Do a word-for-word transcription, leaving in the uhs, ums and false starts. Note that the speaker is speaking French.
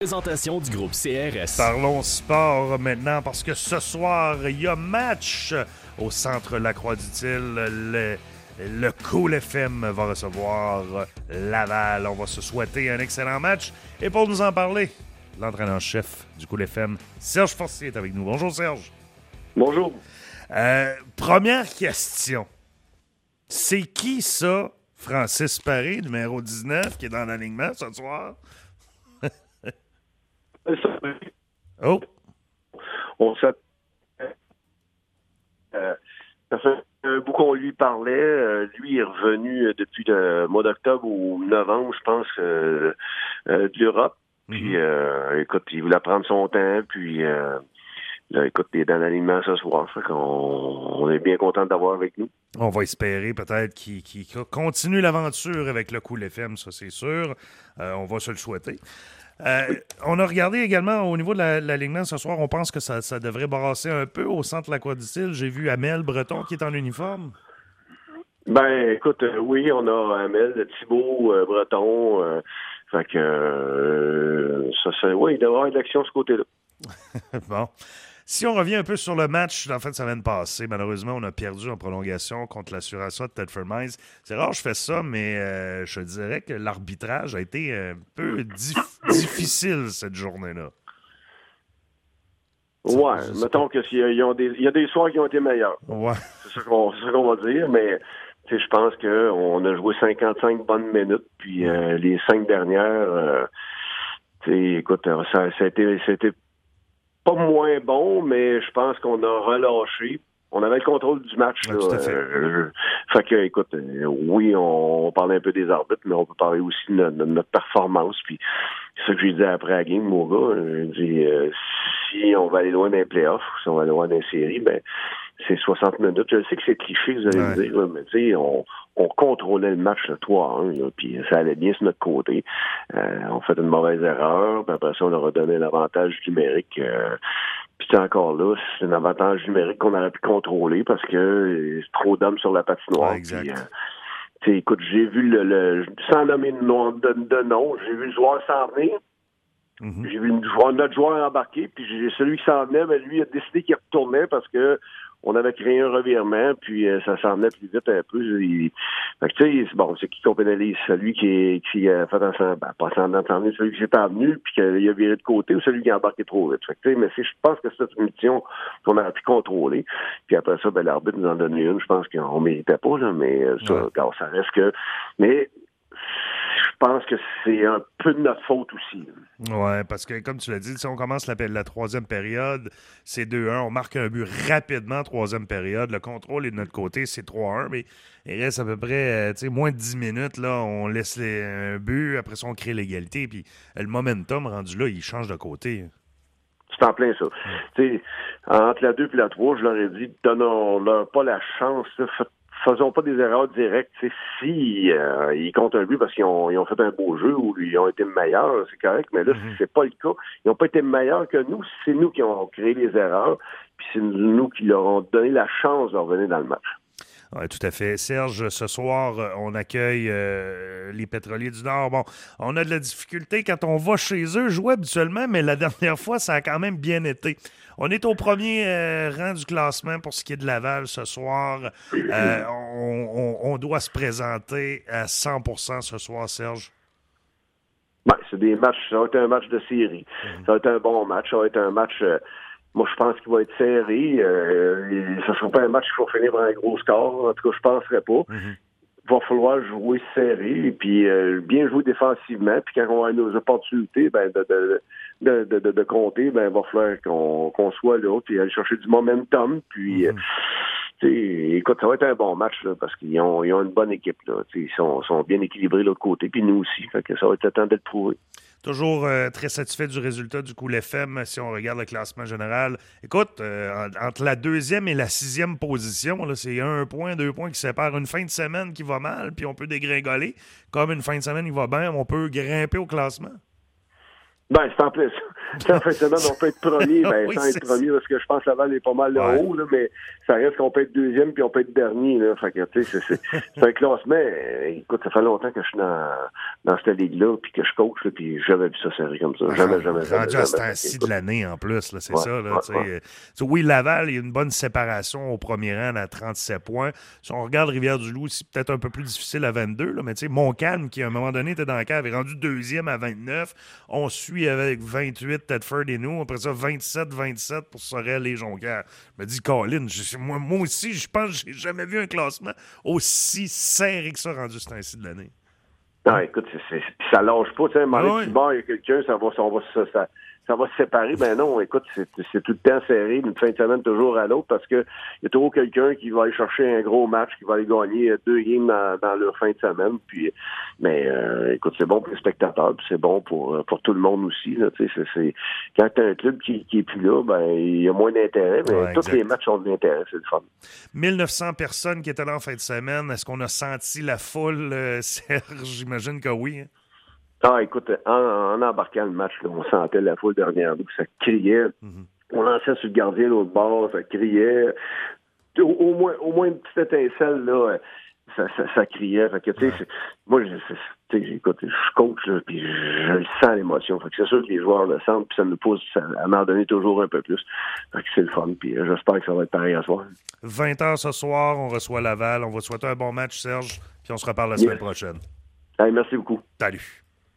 Présentation du groupe C R S. Parlons sport maintenant parce que ce soir, il y a match au centre Lacroix-du-Til. Le, le Cool F M va recevoir Laval. On va se souhaiter un excellent match. Et pour nous en parler, l'entraîneur-chef du Cool F M, Serge Forcier, est avec nous. Bonjour Serge. Bonjour. Euh, première question. C'est qui ça, Francis Paré, numéro dix-neuf, qui est dans l'alignement ce soir? Oh! On s'appelle. Euh, ça fait un bout qu'on lui parlait. Euh, lui est revenu depuis le mois d'octobre ou novembre, je pense, euh, euh, de l'Europe. Mm-hmm. Puis, euh, écoute, il voulait prendre son temps. Puis, euh, là, écoute, il est dans l'alignement ce soir. Fait qu'on on est bien content d'avoir avec nous. On va espérer peut-être qu'il, qu'il continue l'aventure avec le Cool F M, ça c'est sûr. Euh, on va se le souhaiter. Euh, on a regardé également au niveau de la, l'alignement ce soir, on pense que ça, ça devrait brasser un peu au centre Lacroix-du-Til. J'ai vu Amel Breton qui est en uniforme. Ben, écoute, euh, oui, on a Amel, Thibault, euh, Breton. Euh, fait que, euh, ça, ça, oui, il devrait y avoir de l'action de ce côté-là. Bon. Si on revient un peu sur le match en fin de semaine passée, malheureusement, on a perdu en prolongation contre l'Assurance de Thetford Mines. C'est rare que je fais ça, mais euh, je dirais que l'arbitrage a été un peu dif- difficile cette journée-là. Ouais, mettons que s'il y a, des, il y a des soirs qui ont été meilleurs. Ouais. C'est ça qu'on, c'est ça qu'on va dire, mais je pense qu'on a joué cinquante-cinq bonnes minutes, puis euh, les cinq dernières, euh, écoute, ça, ça a été... Ça a été pas moins bon, mais je pense qu'on a relâché. On avait le contrôle du match. Ouais, là. tout à fait. Euh, fait que, écoute, euh, oui, on, on parlait un peu des arbitres, mais on peut parler aussi de notre, de notre performance. Puis c'est ça que j'ai dit après la game, mon gars. J'ai dit, euh, si on va aller loin d'un playoff, si on va aller loin d'une série, ben c'est soixante minutes. Je sais que c'est cliché, vous allez ouais. me dire, là, mais tu sais, on, on contrôlait le match là, trois à un, là, puis ça allait bien sur notre côté. Euh, on fait une mauvaise erreur, puis après ça, on leur a donné l'avantage numérique. Euh, puis encore là, c'est un avantage numérique qu'on aurait pu contrôler parce que euh, c'est trop d'hommes sur la patinoire. Ouais, exact. Puis, euh, tu sais, écoute, j'ai vu le, le sans nommer de nom, de, de nom, j'ai vu le joueur s'en venir. Mm-hmm. J'ai vu le joueur, notre joueur embarquer, puis j'ai celui qui s'en venait, mais lui a décidé qu'il retournait parce que on avait créé un revirement, puis euh, ça s'en venait plus vite un peu. Il... Fait que, tu sais, c'est bon, c'est qui qu'on pénalise? Celui qui, est, qui a fait un ben, pas sans entendre, celui qui s'est pas venu, puis qu'il a viré de côté, ou celui qui a embarqué trop vite. Fait que, tu sais, mais c'est, je pense que c'est une mission qu'on aurait pu contrôler. Puis après ça, ben, l'arbitre nous en donne une. Je pense qu'on méritait pas, là, mais ça, ouais. Car ça reste que... Mais... Je pense que c'est un peu de notre faute aussi. Oui, parce que comme tu l'as dit, si on commence la, la troisième période, c'est deux un. On marque un but rapidement, troisième période. Le contrôle est de notre côté, c'est trois un. Mais il reste à peu près euh, moins de dix minutes. Là, on laisse les, un but. Après ça, on crée l'égalité. Puis le momentum rendu là, il change de côté. C'est en plein ça. Mm. Entre la deux et la trois, je leur ai dit, donnons-leur pas la chance. Là, faisons pas des erreurs directes. T'sais, si euh, ils comptent un but parce qu'ils ont, ils ont fait un beau jeu ou ils ont été meilleurs, c'est correct, mais là, mm-hmm. c'est pas le cas. Ils n'ont pas été meilleurs que nous. C'est nous qui avons créé les erreurs, puis c'est nous qui leur avons donné la chance de revenir dans le match. Oui, tout à fait. Serge, ce soir, on accueille euh, les Pétroliers du Nord. Bon, on a de la difficulté quand on va chez eux jouer habituellement, mais la dernière fois, ça a quand même bien été. On est au premier euh, rang du classement pour ce qui est de Laval ce soir. Euh, on, on, on doit se présenter à cent pour cent ce soir, Serge. Ben, c'est des matchs. Ça va être un match de série. Mm-hmm. Ça va être un bon match. Ça va être un match... Euh, Moi, je pense qu'il va être serré. Euh, ça ne sera pas un match qu'il faut finir par un gros score. En tout cas, je ne penserais pas. Mm-hmm. Il va falloir jouer serré et puis euh, bien jouer défensivement. Puis quand on a nos opportunités ben, de, de, de, de, de, de compter, ben, il va falloir qu'on, qu'on soit là puis aller chercher du momentum. Puis, mm-hmm. euh, écoute, ça va être un bon match là, parce qu'ils ont, ils ont une bonne équipe. Là, ils sont, sont bien équilibrés de l'autre côté. Puis nous aussi. Fait que ça va être le temps de le prouver. Toujours euh, très satisfait du résultat du Cool F M si on regarde le classement général. Écoute, euh, entre la deuxième et la sixième position, là, c'est un point, deux points qui séparent une fin de semaine qui va mal, puis on peut dégringoler. Comme une fin de semaine qui va bien, on peut grimper au classement. Ben, c'est en plus. En fin de semaine, on peut être premier, ben, oui, sans être premier, ça. parce que je pense que Laval est pas mal là ouais. haut, là, mais ça reste qu'on peut être deuxième puis on peut être dernier, là. Fait que, tu sais, c'est, c'est, c'est un classement. Écoute, ça fait longtemps que je suis dans, dans cette ligue-là, puis que je coach, là, puis j'avais vu ça serré comme ça. Jamais, jamais, jamais. Rendu à ce temps-ci de l'année, en plus, là, c'est ouais, ça, là, ouais, tu ouais. sais. Oui, Laval, il y a une bonne séparation au premier rang à trente-sept points. Si on regarde Rivière-du-Loup, c'est peut-être un peu plus difficile à vingt-deux, là, mais tu sais, Montcalm, qui à un moment donné était dans le cave, est rendu deuxième à vingt-neuf. On suit avec vingt-huit, Tedford et nous. Après ça, vingt-sept vingt-sept pour Sorel et Jonquière. Je me dis, Colin, je, moi, moi aussi, je pense que j'ai jamais vu un classement aussi serré que ça rendu ce temps-ci de l'année. Non, écoute, c'est, c'est, ça lâche pas. Tu sais, à un moment donné, Ah ouais. tu bats, il y a quelqu'un, ça va, ça va, ça, ça, ça va se séparer. Ben non, écoute, c'est, c'est tout le temps serré, d'une fin de semaine toujours à l'autre, parce que il y a toujours quelqu'un qui va aller chercher un gros match, qui va aller gagner deux games dans, dans leur fin de semaine. Puis, mais euh, écoute, c'est bon pour les spectateurs, puis c'est bon pour pour tout le monde aussi. Là, tu sais, c'est, c'est quand t'as un club qui qui est plus là, ben il y a moins d'intérêt, mais ouais, tous exact. les matchs ont de l'intérêt, c'est le fun. mille neuf cents personnes qui étaient là en fin de semaine. Est-ce qu'on a senti la foule, euh, Serge? J'imagine que oui. Hein? Ah, écoute, en, en embarquant le match, là, on sentait la foule derrière nous, ça criait. Mm-hmm. On lançait sur le gardien l'autre bord, ça criait. Au, au moins, au moins une petite étincelle, là, ça, ça, ça criait. Fait que, tu sais, ouais. moi, je, écoute, je coach, là, puis je, je sens l'émotion. Fait que c'est sûr que les joueurs le sentent, puis ça nous pousse à m'en donner toujours un peu plus. Fait que c'est le fun, puis j'espère que ça va être pareil à soir. vingt heures ce soir, on reçoit Laval. On va souhaiter un bon match, Serge, puis on se reparle la semaine yeah. prochaine. Allez, merci beaucoup. Salut.